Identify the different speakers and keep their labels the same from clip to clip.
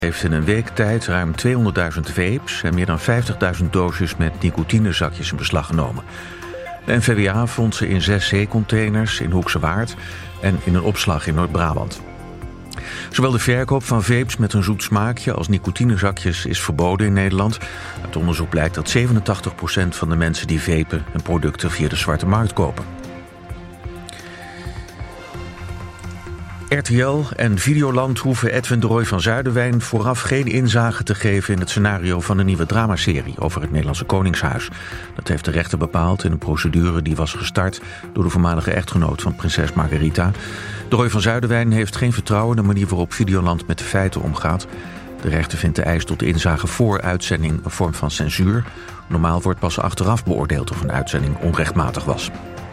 Speaker 1: heeft in een week tijd ruim 200.000 vapes en meer dan 50.000 doosjes met nicotinezakjes in beslag genomen. De NVWA vond ze in 6 zeecontainers in Hoekse Waard en in een opslag in Noord-Brabant. Zowel de verkoop van vapes met een zoet smaakje als nicotinezakjes is verboden in Nederland. Uit onderzoek blijkt dat 87% van de mensen die vapen hun producten via de zwarte markt kopen. RTL en Videoland hoeven Edwin de Roy van Zuiderwijn vooraf geen inzage te geven in het scenario van een nieuwe dramaserie over het Nederlandse Koningshuis. Dat heeft de rechter bepaald in een procedure die was gestart door de voormalige echtgenoot van prinses Margarita. De Roy van Zuiderwijn heeft geen vertrouwen in de manier waarop Videoland met de feiten omgaat. De rechter vindt de eis tot inzage voor uitzending een vorm van censuur. Normaal wordt pas achteraf beoordeeld of een uitzending onrechtmatig was.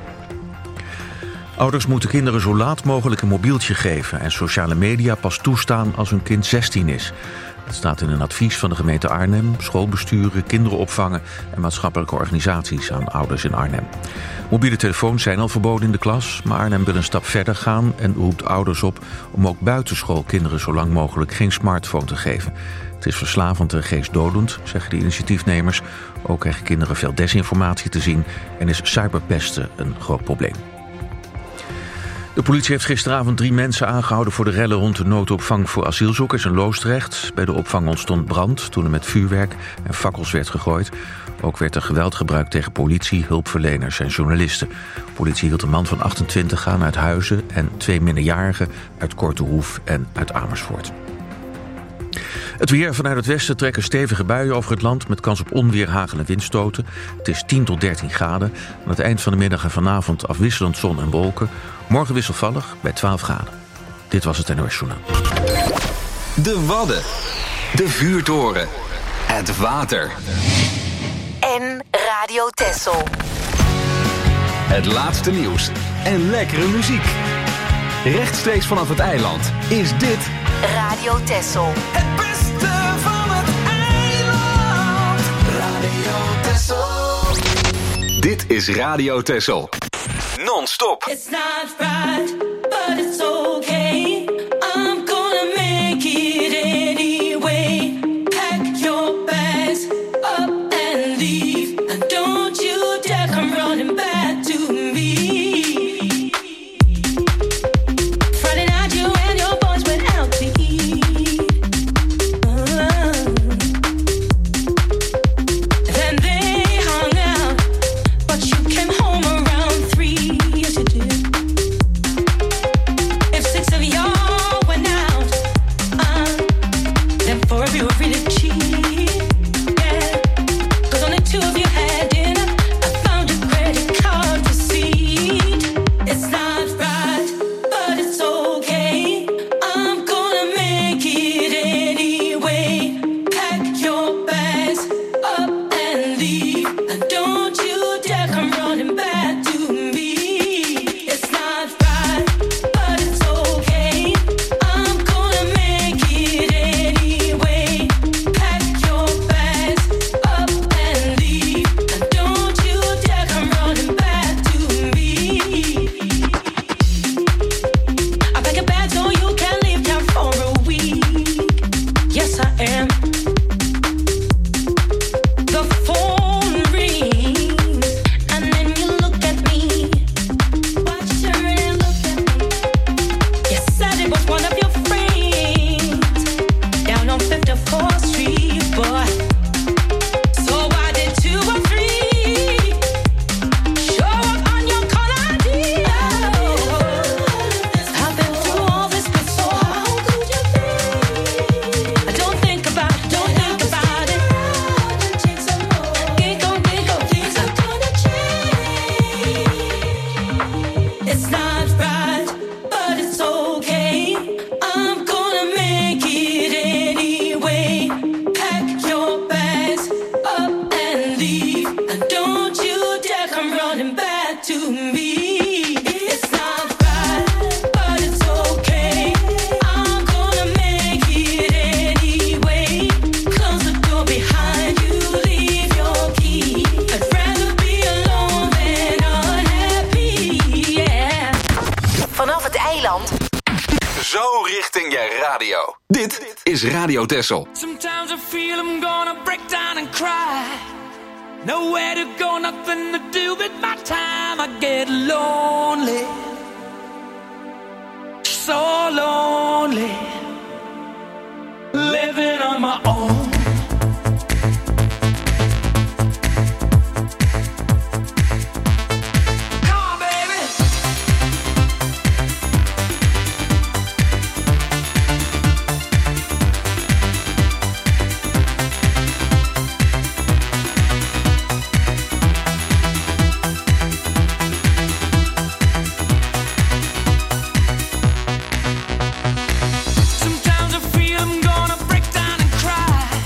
Speaker 1: Ouders moeten kinderen zo laat mogelijk een mobieltje geven en sociale media pas toestaan als hun kind 16 is. Dat staat in een advies van de gemeente Arnhem, schoolbesturen, kinderopvangen en maatschappelijke organisaties aan ouders in Arnhem. Mobiele telefoons zijn al verboden in de klas, maar Arnhem wil een stap verder gaan en roept ouders op om ook buitenschool kinderen zo lang mogelijk geen smartphone te geven. Het is verslavend en geestdodend, zeggen de initiatiefnemers. Ook krijgen kinderen veel desinformatie te zien en is cyberpesten een groot probleem. De politie heeft gisteravond 3 mensen aangehouden voor de rellen rond de noodopvang voor asielzoekers in Loosdrecht. Bij de opvang ontstond brand toen er met vuurwerk en fakkels werd gegooid. Ook werd er geweld gebruikt tegen politie, hulpverleners en journalisten. De politie hield een man van 28 aan uit Huizen en 2 minderjarigen uit Kortehoef en uit Amersfoort. Het weer: vanuit het westen trekken stevige buien over het land met kans op onweer, hagel en windstoten. Het is 10 tot 13 graden. Aan het eind van de middag en vanavond afwisselend zon en wolken. Morgen wisselvallig bij 12 graden. Dit was het NOS Journaal.
Speaker 2: De Wadden. De vuurtoren. Het water.
Speaker 3: En Radio Texel.
Speaker 2: Het laatste nieuws en lekkere muziek. Rechtstreeks vanaf het eiland is dit
Speaker 3: Radio Texel.
Speaker 4: Het beste van het eiland. Radio Texel.
Speaker 2: Dit is Radio Texel. Non-stop.
Speaker 4: It's not right, but it's okay. I'm gonna make it anyway. Pack your bags up and leave. And don't you dare come running back to me. Friday night you and your boys went out to eat. Then they hung out, but you came home around 3. Yes you did. If 6 of y'all went out, then 4 of you were really cheap. Yeah, 'cause only 2 of you had dinner. I found your credit card receipt. It's not right, but it's okay. I'm gonna make it anyway. Pack your bags up and leave. And don't you dare come running back to me. It's not right, but it's okay. I'm gonna make it anyway. Pack your bags up and leave. And don't you dare come running back to me. I pack a bag so you can leave town for a week. Yes, I am. The phone rings and then you look at me. Watch her and look at me. You said it was one of your friends down on 54th Street, boy. So why did 2 or 3 show up on your call ID? I've been through all this before. How could you be? Don't think about it, don't think about it. Giggle, giggle, things are gonna change. It's not right, but it's okay. I'm gonna make it anyway. Pack your bags up and leave. And don't you dare come running back to me. It's not right, but it's okay. I'm gonna make it anyway. Close the door behind you, leave your key. I'd rather be alone than unhappy, yeah.
Speaker 3: Vanaf het eiland.
Speaker 2: zo richting je radio. Dit is Radio Texel.
Speaker 5: Sometimes I feel I'm gonna break down and cry. Nowhere to go, nothing to do with my time. I get lonely, so lonely, living on my own. Sometimes I feel I'm gonna break down and cry.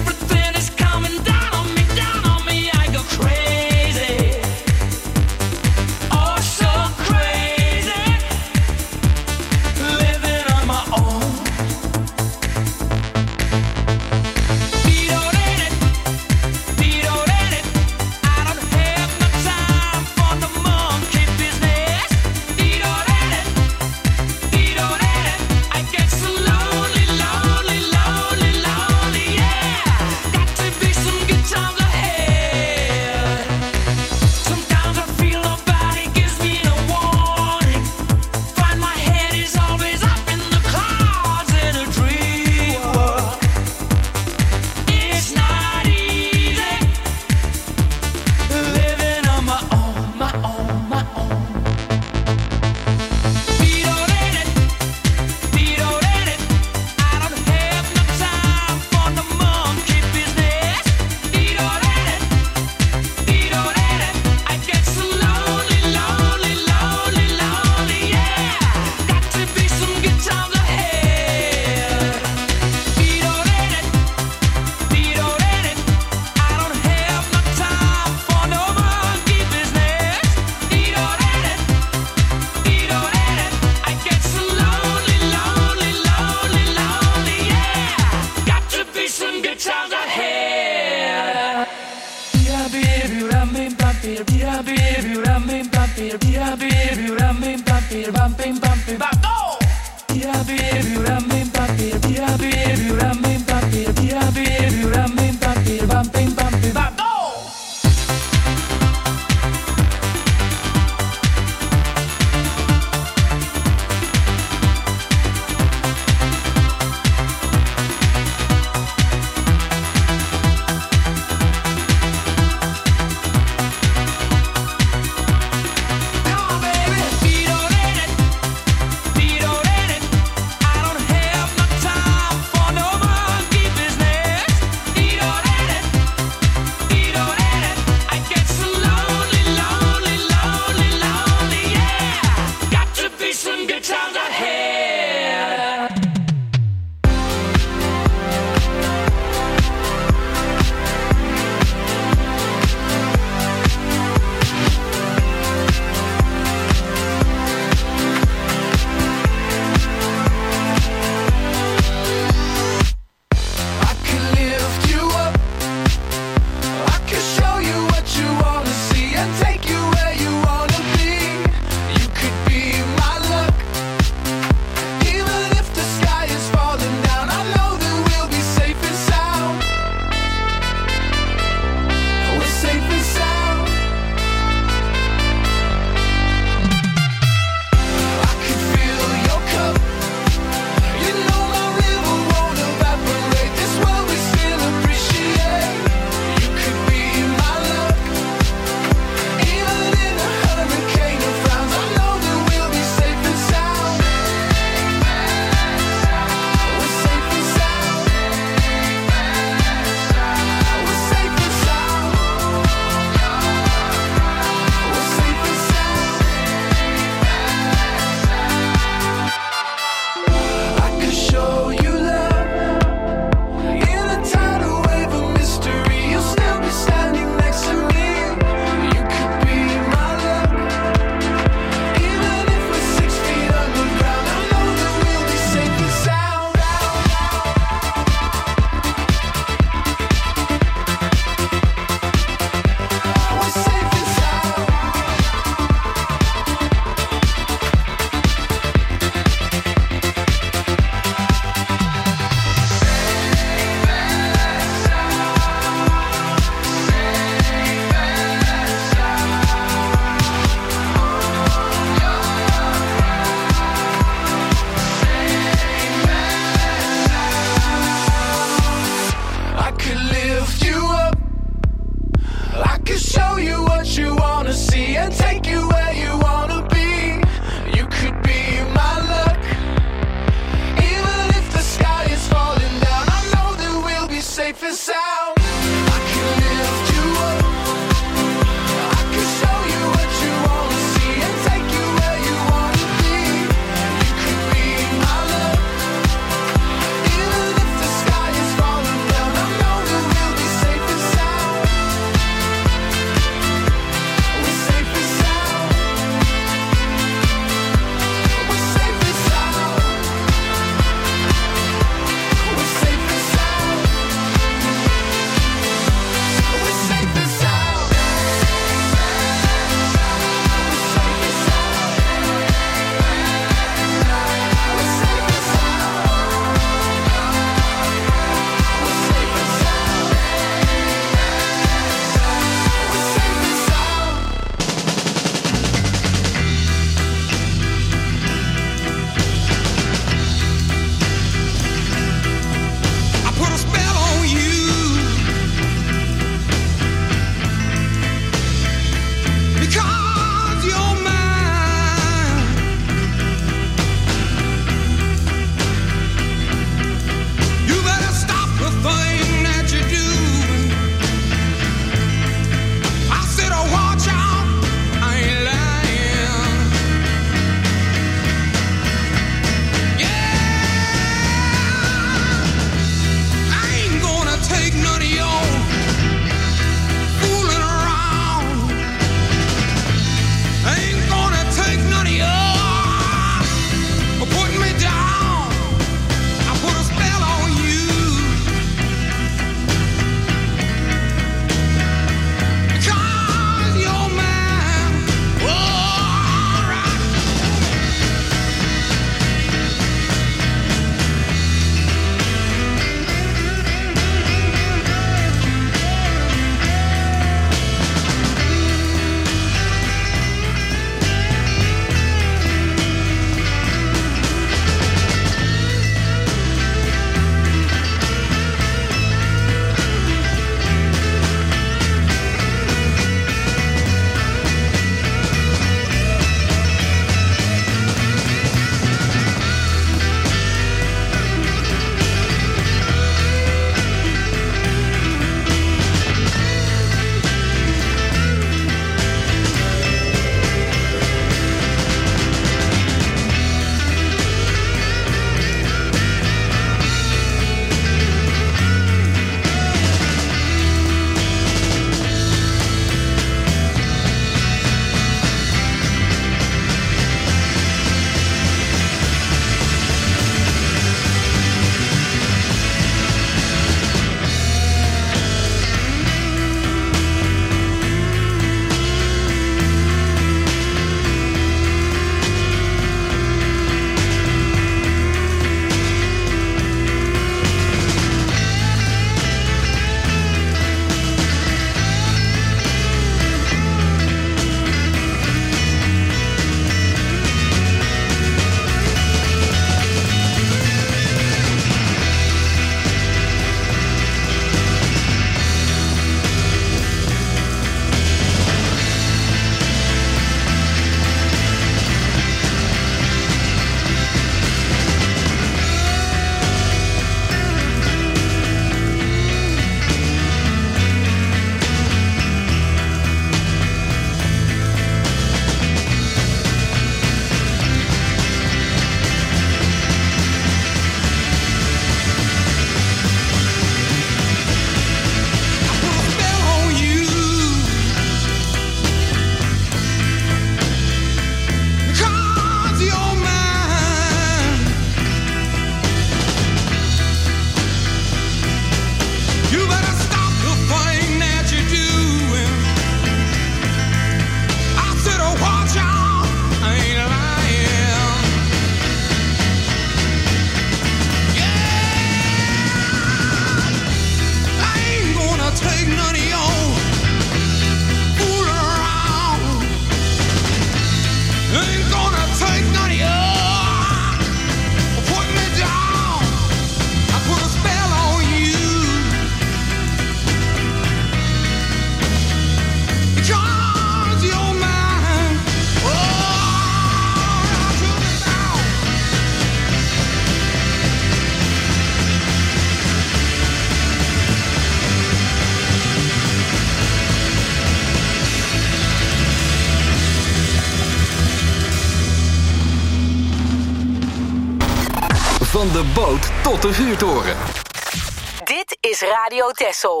Speaker 2: de boot tot de vuurtoren.
Speaker 3: Dit is Radio Texel.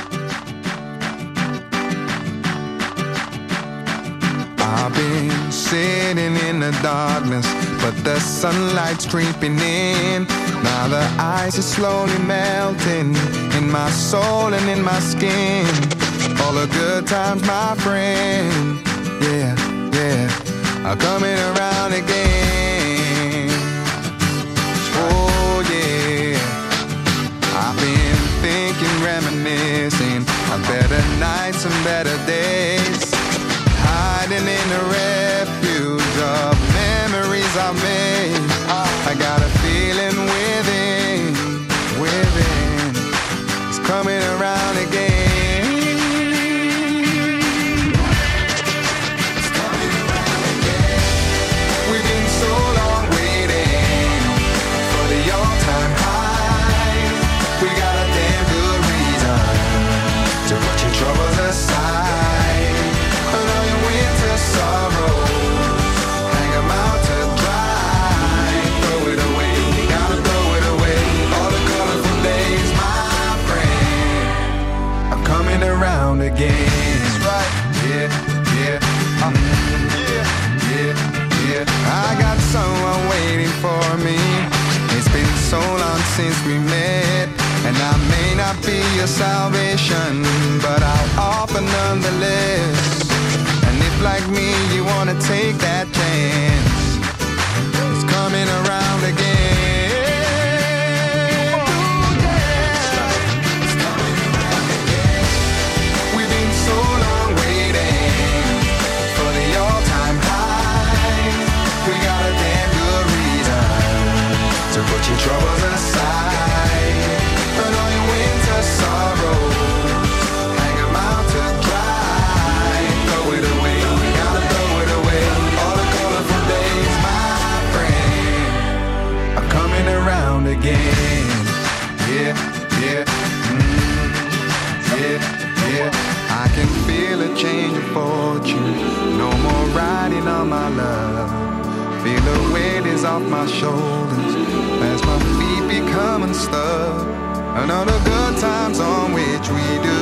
Speaker 6: I've been sitting in the darkness, but the sunlight's creeping in. Now the ice is slowly melting in my soul and in my skin. All the good times, my friend, yeah, are coming around again. Oh yeah, I've been thinking, reminiscing of better nights and better days, hiding in the refuge of memories I made. I got a feeling within, it's coming around again. Troubles aside, and all your winter sorrows, hang 'em out to dry. Throw it away, gotta throw it away. All the colorful days, my friend, are coming around again. That's right, yeah. I got someone waiting for me. It's been so long since we met, and I may not be your salvation, but I'll offer nonetheless. And if like me you wanna take that chance, it's coming around again. Ooh, yeah. It's coming around again. We've been so long waiting for the all-time high. We got a damn good reason to put your troubles aside, and all your winter sorrows, hang 'em out to dry. Throw it away, gotta throw it away. All the colorful days, my friend, are coming around again. Yeah. I can feel a change of fortune. No more riding on my love. Feel the weight is off my shoulders as my feet become unstuck. And all the good times on which we do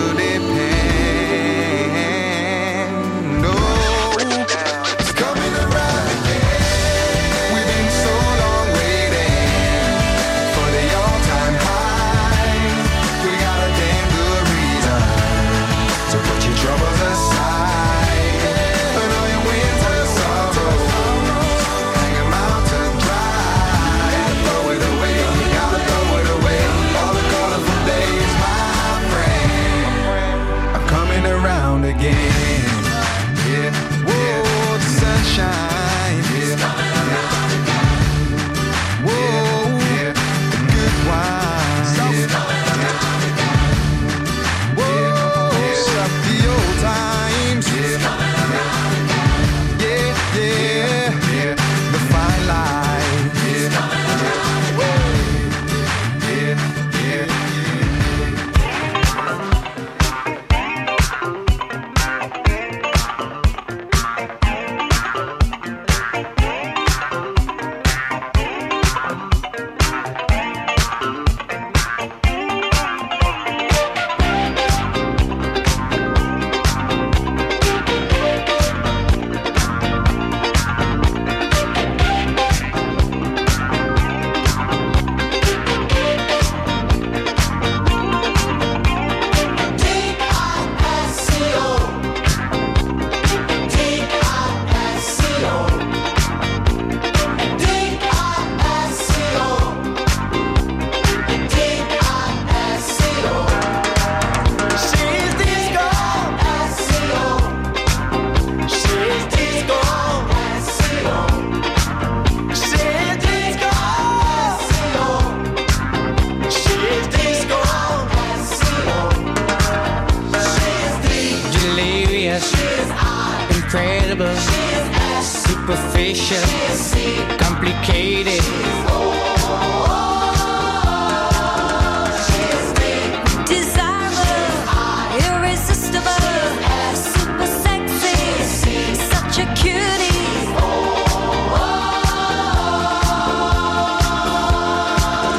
Speaker 6: depend. Oh, it's coming around again. We've been so long waiting for the all-time high. We got a damn good reason to put your troubles aside, and all your winter sorrows, hang 'em out to dry. Throw it away, gotta throw it away. All the colorful days, my friend, are coming around again. Yeah. Whoa, the sunshine. Yeah. Whoa, the good wine. Whoa, the old times. Yeah. The fine line. Yeah.
Speaker 7: Incredible, superficial, complicated.
Speaker 4: Desirable, irresistible, super sexy, such a cutie.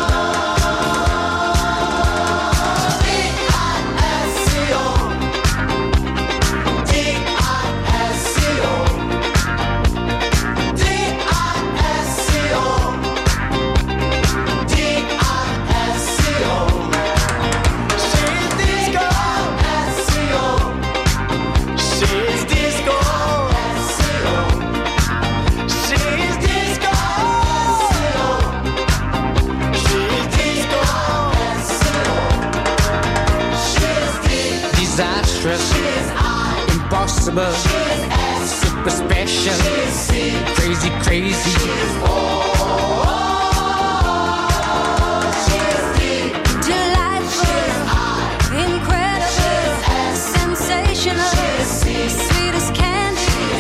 Speaker 7: impossible, super special, crazy, crazy.
Speaker 4: Delightful, incredible, sensational, sweet as candy.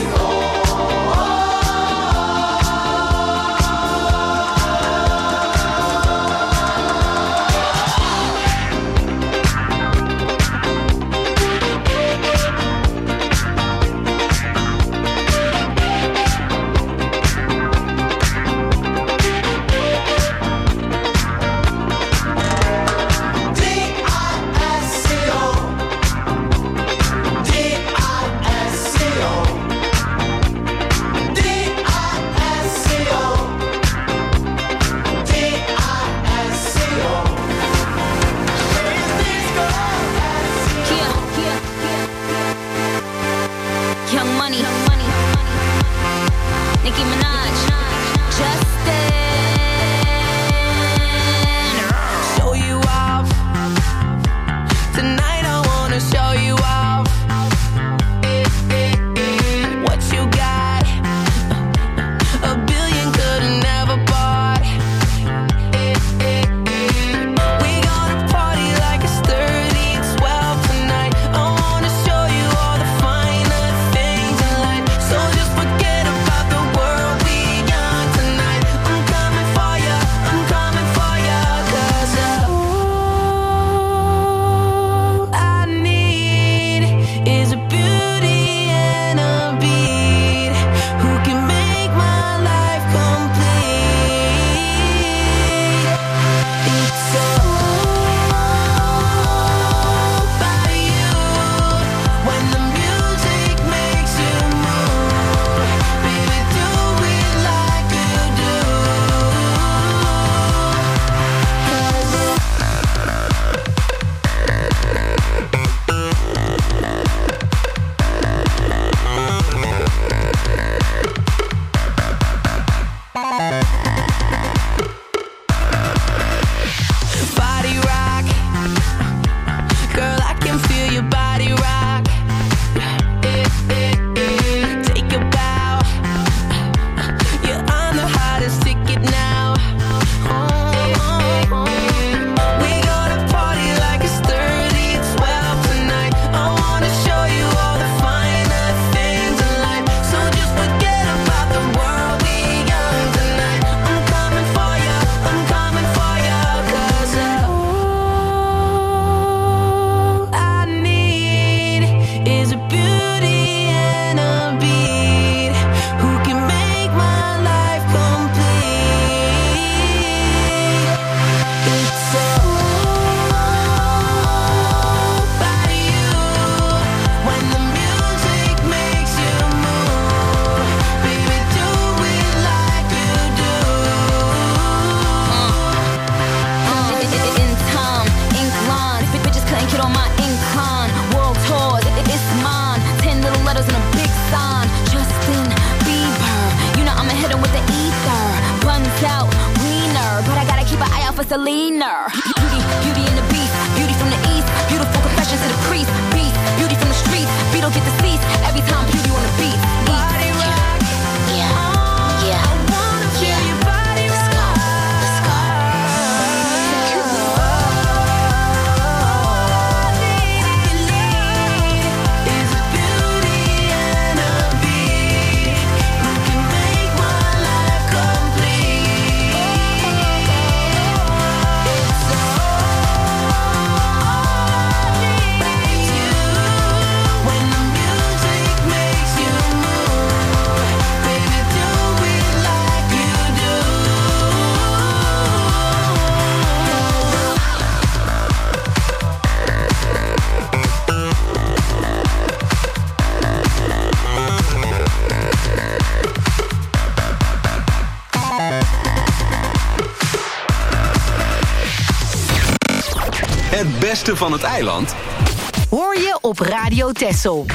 Speaker 8: Selena. Beauty and the Beast, beauty from the East, beautiful confessions to the priest, beast, beauty from the streets, Beetle get deceased, every time beauty on the beat. Body rock, yeah. I wanna feel your body rock. Let's go. Is beauty and a beat who can make my life complete.
Speaker 2: Het beste van het eiland
Speaker 3: Hoor je op Radio Texel.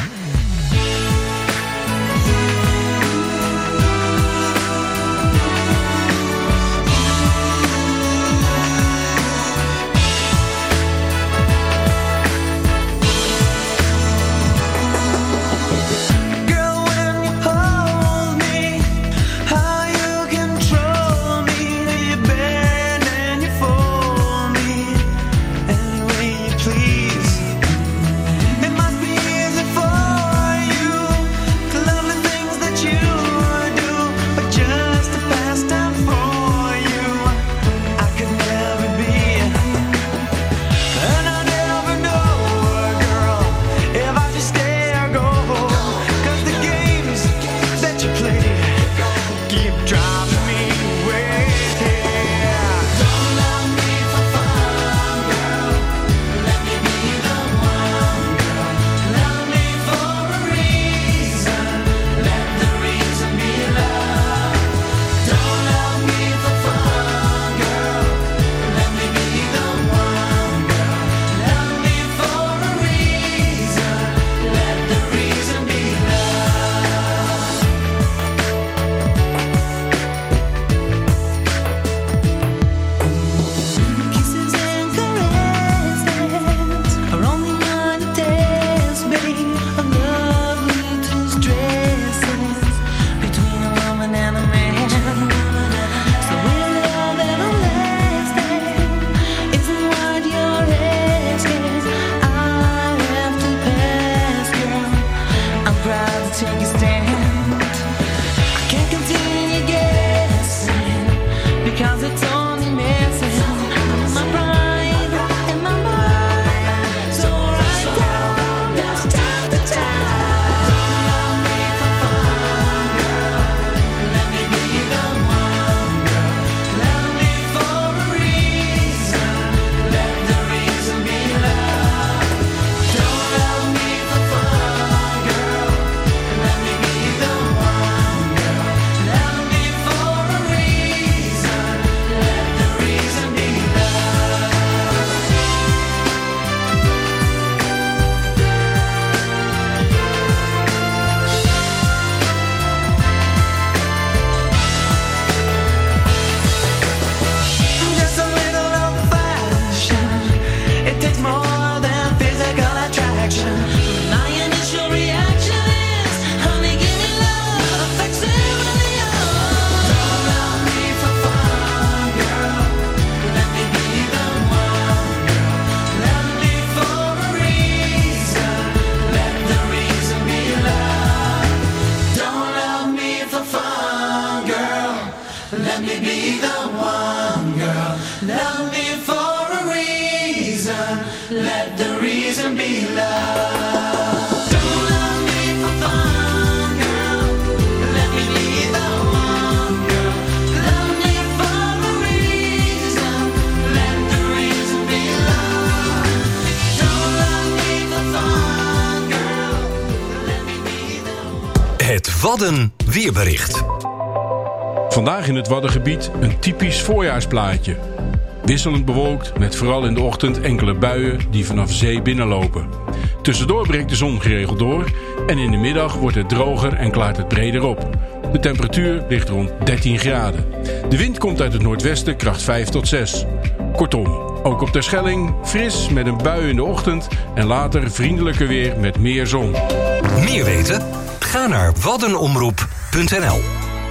Speaker 5: let the reason be love. Don't love me for fun, girl, let me be the one, girl. Love me for a reason, let the reason be love. Don't love me for fun, girl, let me be the one.
Speaker 9: Het Wadden weerbericht.
Speaker 10: Vandaag in het Waddengebied een typisch voorjaarsplaatje. Wisselend bewolkt met vooral in de ochtend enkele buien die vanaf zee binnenlopen. Tussendoor breekt de zon geregeld door en in de middag wordt het droger en klaart het breder op. De temperatuur ligt rond 13 graden. De wind komt uit het noordwesten kracht 5 tot 6. Kortom, ook op Terschelling fris met een bui in de ochtend en later vriendelijker weer met meer zon.
Speaker 9: Meer weten? Ga naar waddenomroep.nl.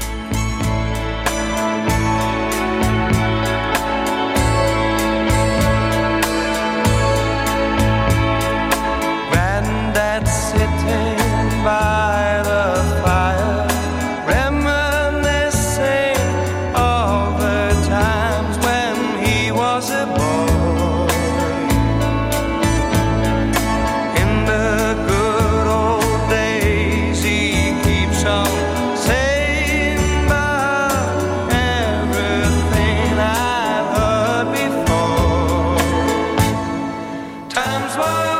Speaker 6: By the fire, reminiscing of the times when he was a boy. In the good old days, he keeps on saying about everything I've heard before. Times were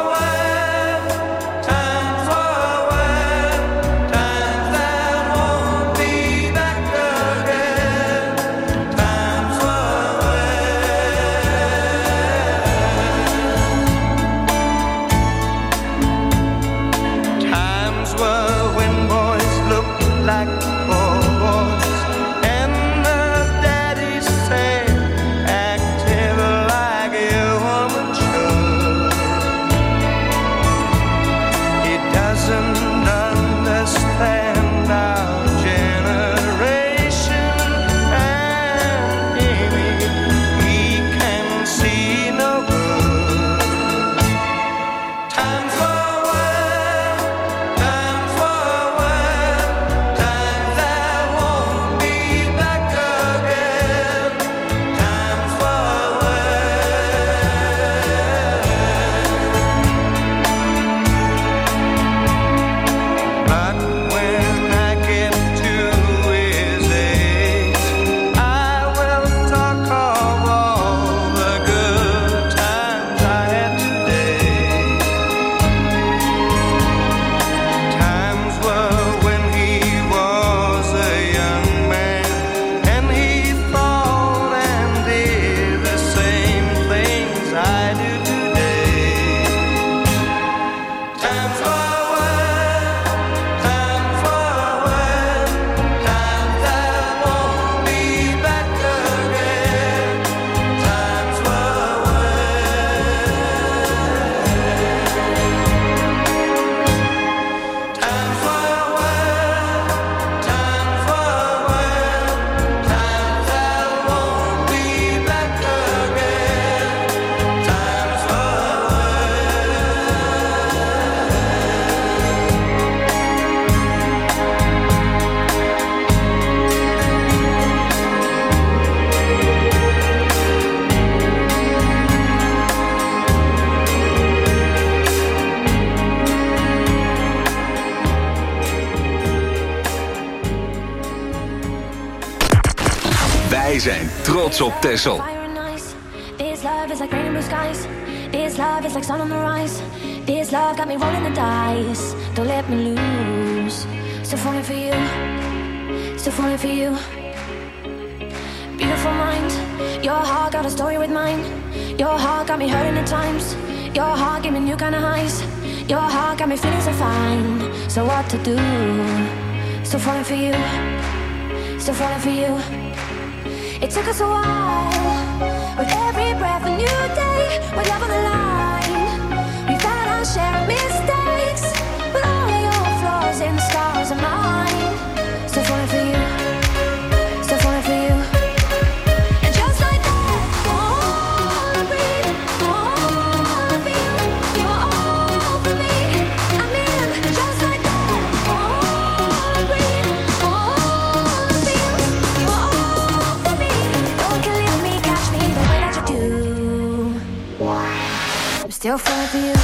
Speaker 2: Wij zijn trots op Texel.
Speaker 8: This love is like rain in blue skies. This love is like sun on the rise. This love got me rolling the dice. Don't let me lose. Still falling for you. Still falling for you. Beautiful mind. Your heart got a story with mine. Your heart got me hurting at times. Your heart gave me new kind of highs. Your heart got me feeling so fine. So what to do? Still falling for you. Still falling for you. It took us a while. With every breath a new day. With love on the line. We've had our share of mistakes. But all your flaws and scars are mine. Still falling for you. Still falling for you. And just like that, all I breathe, all I feel, you're all for me. I mean, just like that, all I breathe, all I feel, you're all for me. No one can leave me, catch me the way that you do. still falling for you.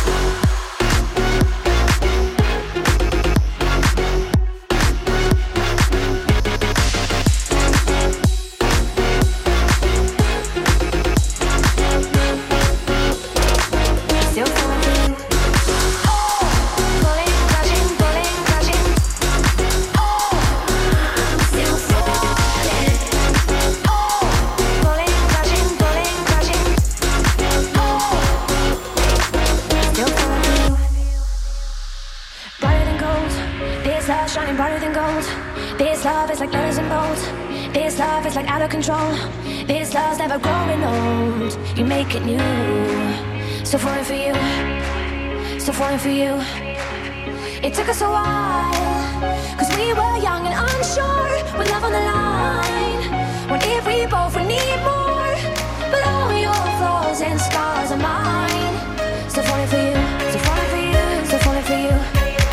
Speaker 11: Shining brighter than gold. This love is like letters and bold. This love is like out of control. This love's never growing old. You make it new. Still falling for you. Still falling for you. It took us a while, cause we were young and unsure, with love on the line. What if we both would need more? But all your flaws and scars are mine. Still falling for you. Still falling for you. Still falling for you.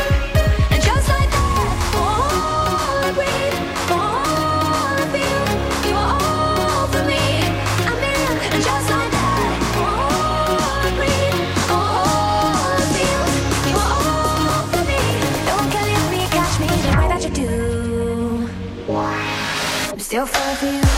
Speaker 11: Still falling for you.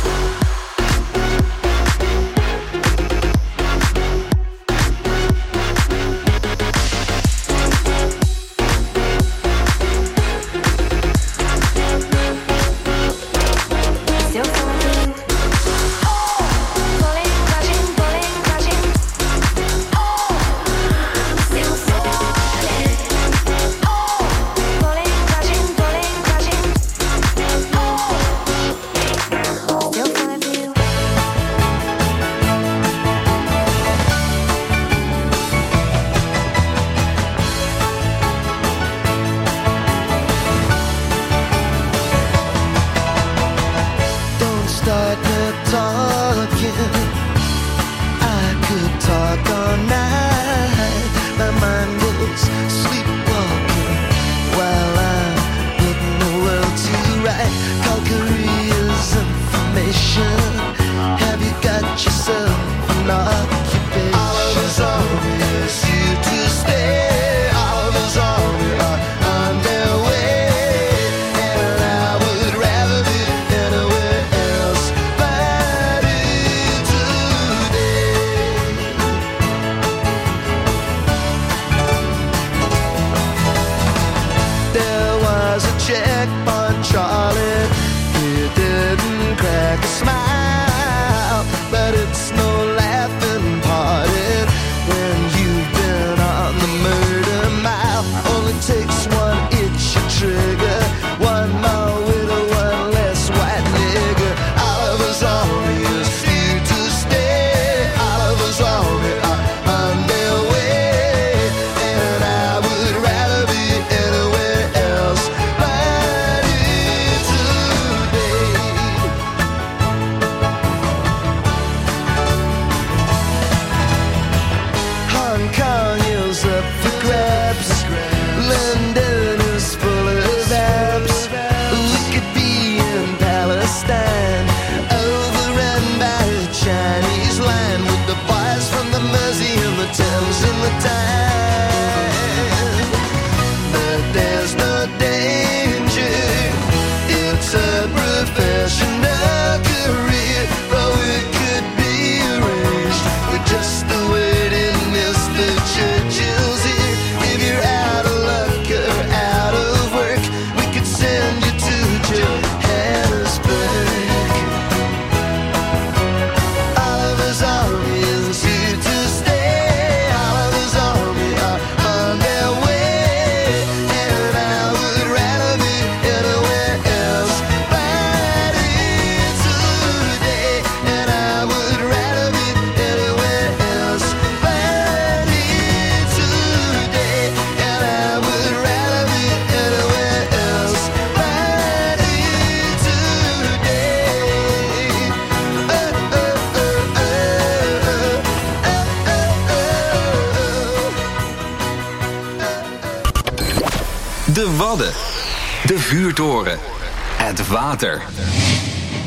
Speaker 2: De Wadden. De Vuurtoren. Het water.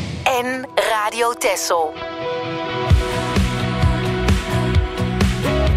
Speaker 3: En Radio Texel.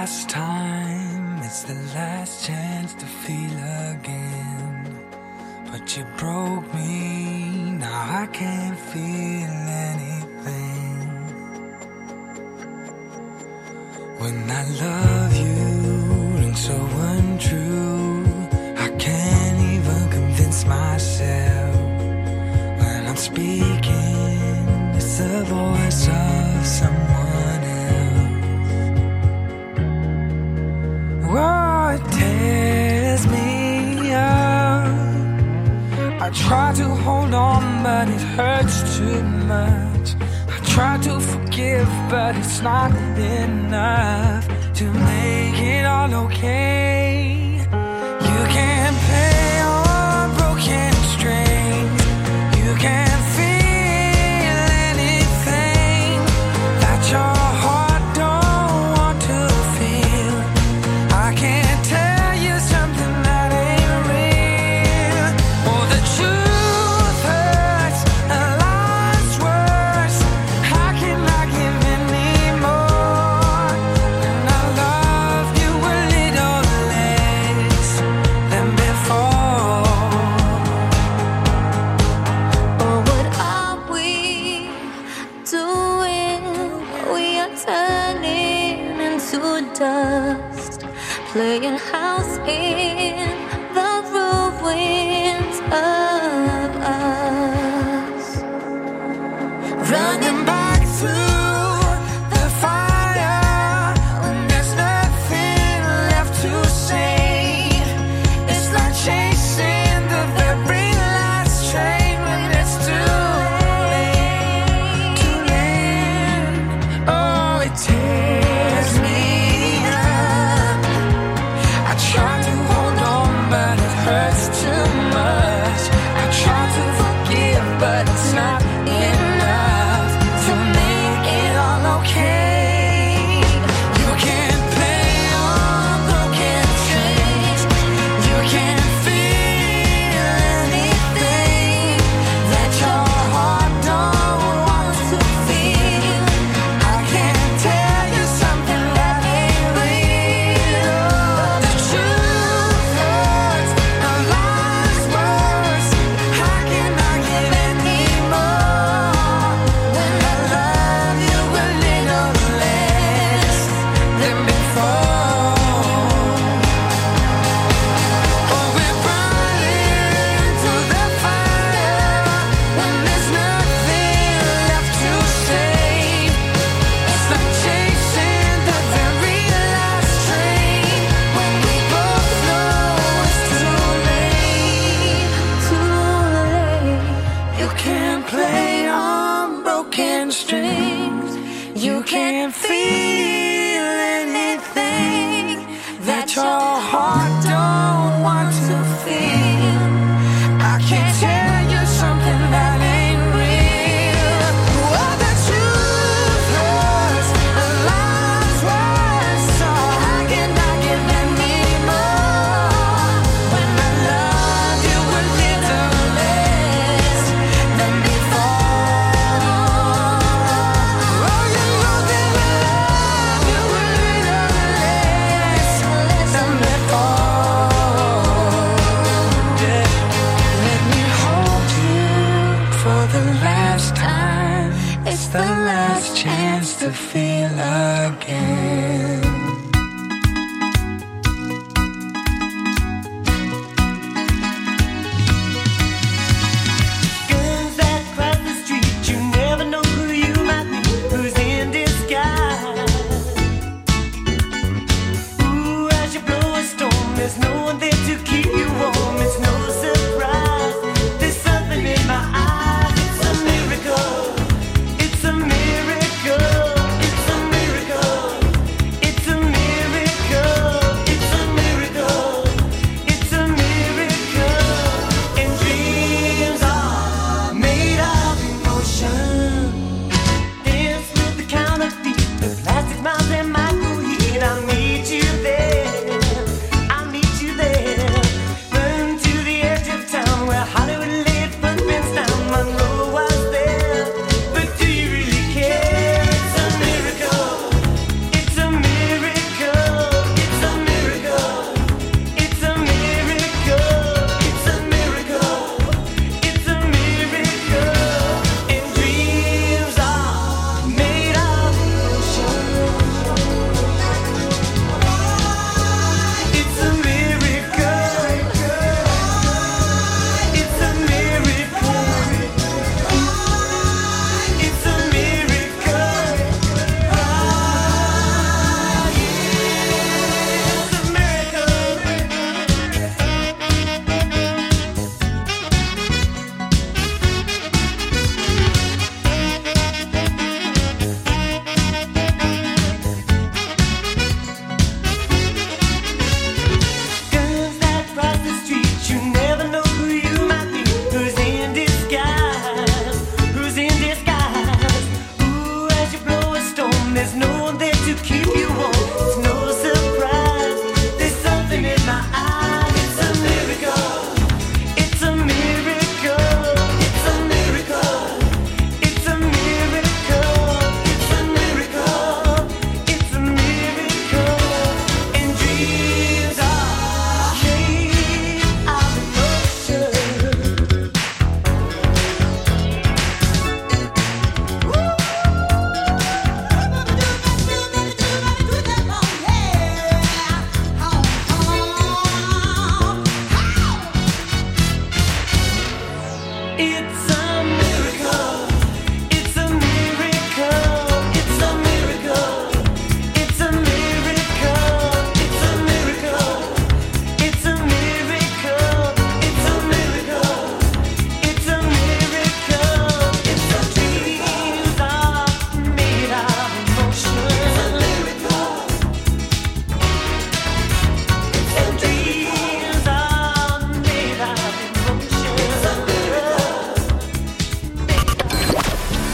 Speaker 12: last time, it's the last chance to feel again. But you broke me, now I can't feel anything. When I love you, and so untrue, I can't even convince myself. When I'm speaking, it's the voice of someone else. Oh, it tears me up. I try to hold on, but it hurts too much. I try to forgive, but it's not enough to make it all okay. You can't play on broken strings. You can't feel anything that your heart don't want to feel. I can't tell you something that ain't real. Oh, the truth hurts and life's worse. How can I give any more? And I love you a little less than before.
Speaker 8: Oh, what are we doing? We are turning into dust, playing house in the ruins of us.
Speaker 12: Running back through the fire when there's nothing left to save. It's like chasing the very last train when it's too late. Too late. Oh, it tears me up. I try to hold on, but it hurts too much. I try to forgive, but it's not enough to make it all okay. You can't play on broken strings. You can't feel anything that your heart don't want to feel. I can't tell you something that ain't real. The truth hurts and life's worse. How can I give any more when I love you a little less than before? Oh, we're running to the fire when there's nothing left to save. It's like chasing the very last train when we both know it's too late.
Speaker 8: Too late.
Speaker 12: You can't play on broken strings. You can't feel anything that your heart don't want to feel. I can't tell you something that ain't real. Oh, the truth hurts and life's worse. So how can I give any more when I love you a little less than before? Oh, you know that I love you a little less than before. Yeah. Let me hold you for the last time. It's the last chance to feel again.
Speaker 5: Guns that cross the street, you never know who you might meet, who's in disguise. Ooh, as you blow a storm, there's no one there to keep you warm. It's no surprise, there's something in my eyes. It's a miracle. It's a miracle. It's a miracle. It's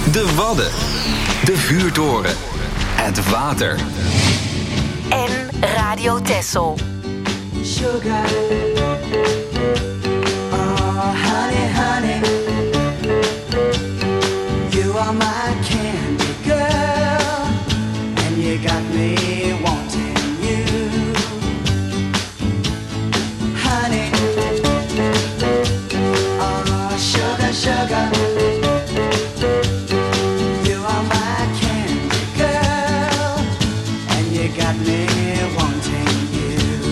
Speaker 2: De Wadden. De vuurtoren. Het water.
Speaker 3: En Radio Texel.
Speaker 5: Sugar. Oh, honey, honey. You are my candy girl. And you got me wanting you. Honey. Oh, sugar, sugar. You are my candy girl. And you got me wanting you.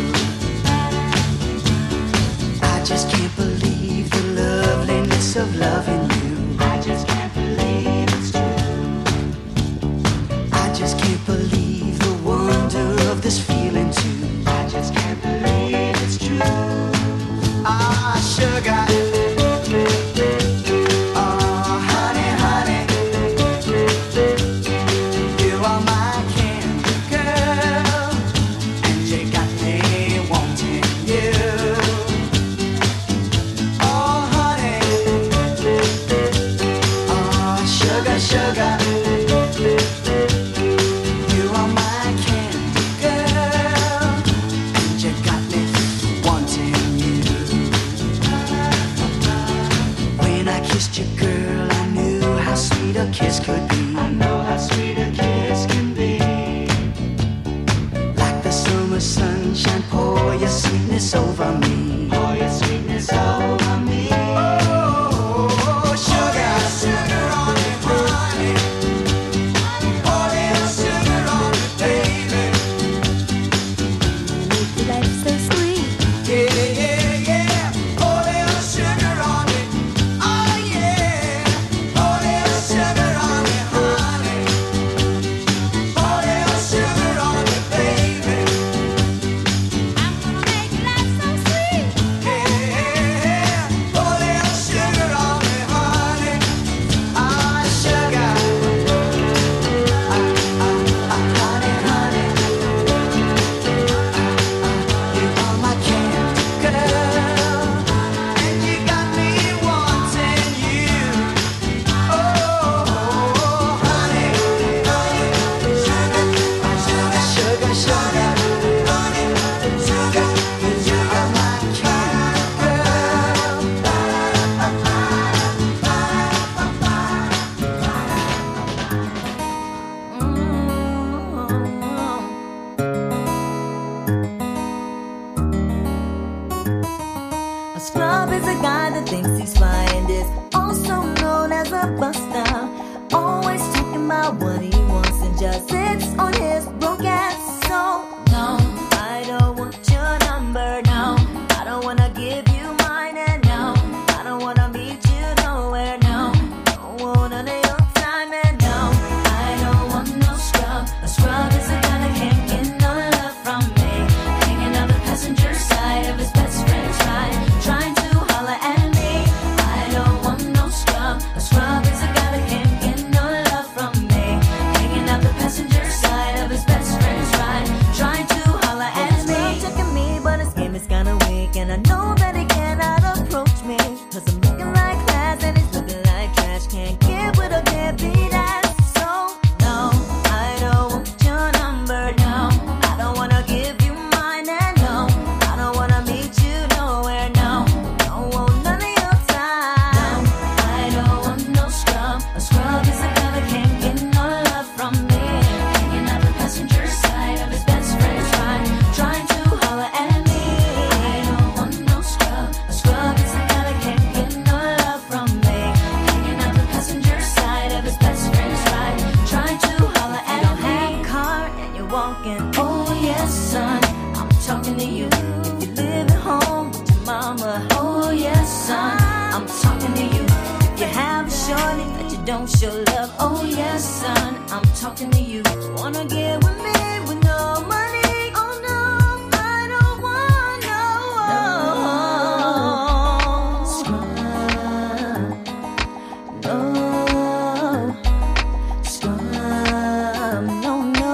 Speaker 5: I just can't believe the loveliness of loving you. I just can't believe it's true. I just can't believe the wonder of this feeling too. I just can't believe it's true. Ah, sugar. Oh, honey, honey. You are my candy girl. And you got me wanting you. Oh, honey. Oh, sugar, sugar. You are my candy girl. And you got me wanting you. When I kissed you, girl, I knew how sweet a kiss could be. I know how sweet a kiss can be. Like the summer sunshine, pour your sweetness over me. Pour your sweetness over me. Oh, sugar, sugar on me, honey. Pour little sugar on me, baby. Make your life so sweet. Yeah, yeah, yeah. Pour little sugar on me. Oh, yeah. Pour little sugar on me, honey. Pour little sugar on me, baby. I'm gonna make your life so sweet. Yeah, pour little sugar on me, honey. Ah, sugar. Honey, honey. You are my candy girl, and you got me wanting you. Oh, honey, honey, sugar, sugar, sugar, sugar, honey, sugar. You are my candy girl.
Speaker 13: A scrub is a guy that thinks he's fly and is also known as a buster. Always talking about what he wants and just sits on his broke ass. So, no, I don't want your number, no. I don't wanna give you mine, and no, I don't wanna meet you nowhere, no. Don't want none of your time, and no, I don't want no scrub. A scrub is a guy that can't get no love from me. Hanging on the passenger side of his best friend's ride, trying to holler at me. I don't want no scrub. A scrub is a guy that can't get no love from me. Hanging out the passenger side of his best friend's ride, trying to holler at me. Checking me, but his game is kinda weak, and I know that he cannot approach me. 'Cause I'm looking like class and he's looking like trash. Can't get with a deadbeat ass. So, no, I don't want your number, no. I don't wanna give you mine, and no, I don't wanna meet you nowhere, no. Don't want none of your time. I don't want no scrub. A scrub is a guy that can't get no love from me. Hanging out the passenger side of his best friend's ride, trying to holler at me. I don't want no scrub. A scrub is a guy that can't get no love from me. Hanging out the passenger side of his best friend's ride, trying to holler at me. You don't have a car and you're walking. Oh yes, son, I'm talking to you. If you live at home with your mama. Oh yes, son, I'm talking to you. If you have a shorty that you don't show love. Oh yes, son, I'm talking to you. Wanna get with me with no money? Oh no, I don't want no scrub. No scrub. No, no.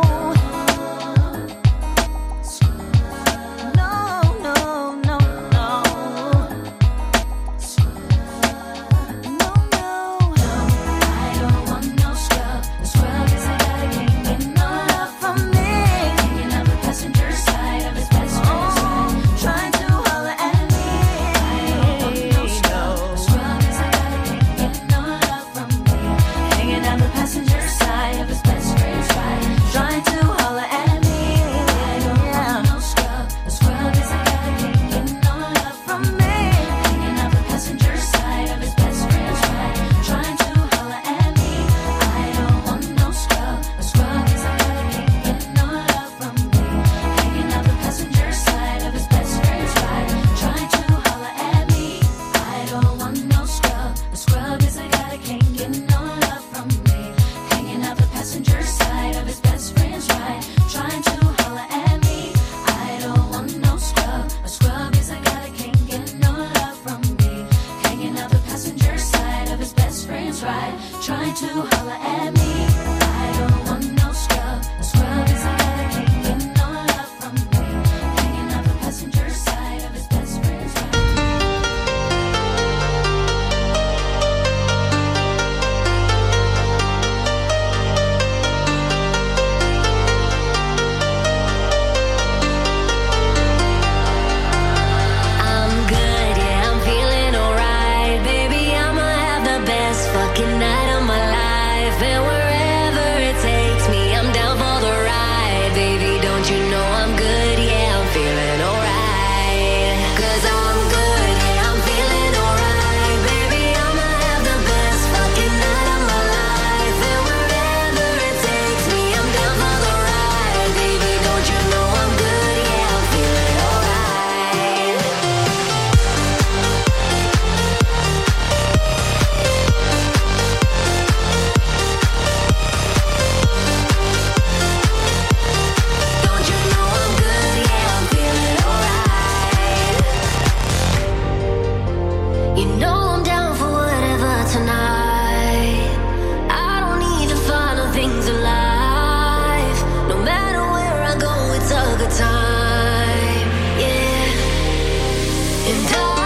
Speaker 13: No, no, no, no. No, no. I don't
Speaker 11: holla at me. I don't want no scrub. A scrub is a guy that can't get no love from me. Hanging out the passenger side of his best friend's ride.
Speaker 8: I'm good, yeah, I'm feeling alright. Baby, I'ma have the best fucking night of my life. And wherever it takes me, I'm down for the ride. Baby, don't you know I'm good, yeah, I'm feeling alright. 'Cause I'm good, yeah, I'm feeling alright. Baby, I'ma have the best fucking night of my life. And wherever it takes me, I'm down for the ride. Baby, don't you know I'm good, yeah, I'm feeling alright. Don't you know I'm good? Yeah, I'm feeling alright. You know I'm down for whatever tonight. I don't need the final things in life. No matter where I go, it's a good time. Yeah. And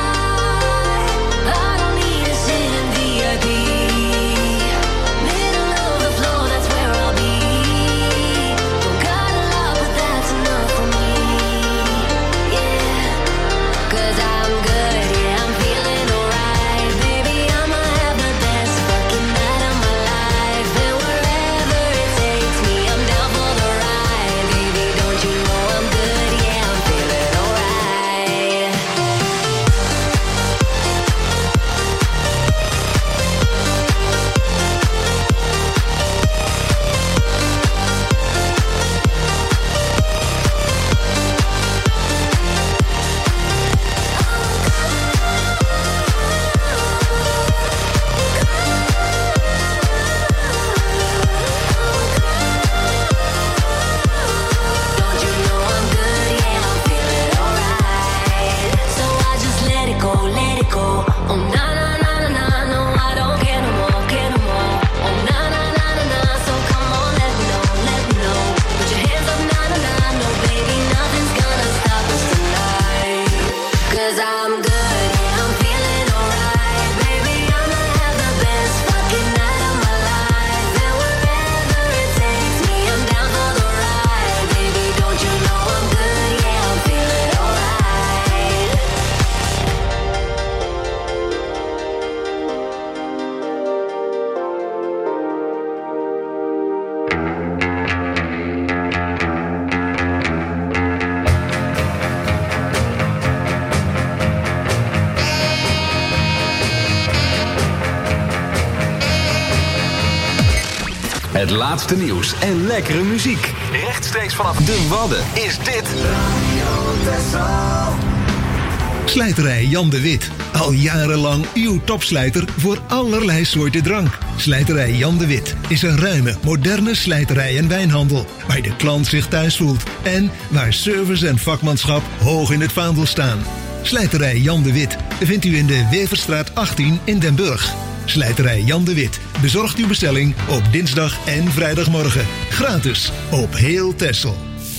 Speaker 8: I don't need to sit in VIP. Middle of the floor, that's where I'll be. Don't got a lot, but that's enough for me. Yeah. 'Cause I'm good, yeah, I'm feeling alright. Baby, I'ma have the best fucking night of my life. And wherever it takes me, I'm down for the ride. Baby, don't you know I'm good, yeah, I'm feeling alright. Don't you know I'm good? Yeah, I'm feeling alright. So I just let it go, let it go. Oh na na na na na, no I don't care no more, care no more. Oh na na na na na, so come on, let me know, let me know. Put your hands up, na na na, no baby, nothing's gonna stop us tonight. 'Cause I'm good, yeah, I'm feeling alright. Baby, I'ma have the best fucking night of my life. And wherever it takes me, I'm down for the ride. Baby, don't you know I'm good? Yeah, I'm feeling alright.
Speaker 2: Het laatste nieuws en lekkere muziek. Rechtstreeks vanaf de Wadden is dit
Speaker 14: Slijterij Jan de Wit. Al jarenlang uw topslijter voor allerlei soorten drank. Slijterij Jan de Wit is een ruime, moderne slijterij en wijnhandel. Waar de klant zich thuis voelt. En waar service en vakmanschap hoog in het vaandel staan. Slijterij Jan de Wit vindt u in de Weverstraat 18 in Den Burg. Slijterij Jan de Wit bezorgt uw bestelling op dinsdag en vrijdagmorgen. Gratis op heel Texel.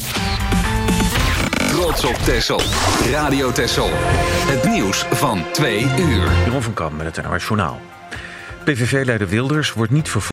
Speaker 2: Trots op Texel. Radio Texel. Het nieuws van 2 uur.
Speaker 1: Jeroen van Kamp met het NOS Journaal. PVV-leider Wilders wordt niet vervolgd.